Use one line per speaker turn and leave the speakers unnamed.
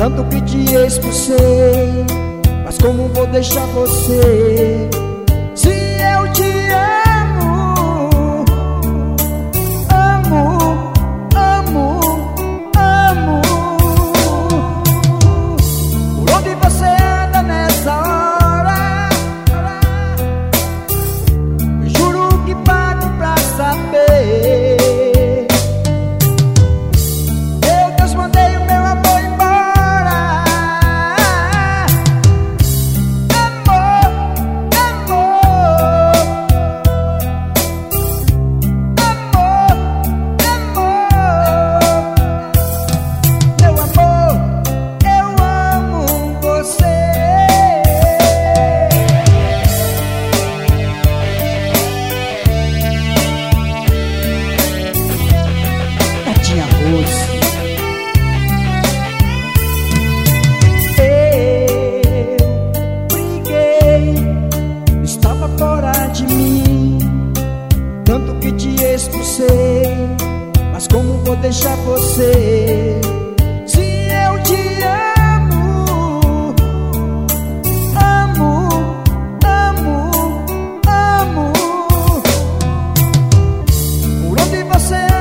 tanto que te expulsei, mas como vou deixar você? Se eu te amo, amo, amo, amo. Por onde você anda nessa hora? Eu juro que pago pra saber. Tanto que te expulsei, mas como vou deixar você? Se eu te amo, amo, amo, amo. Por onde você anda?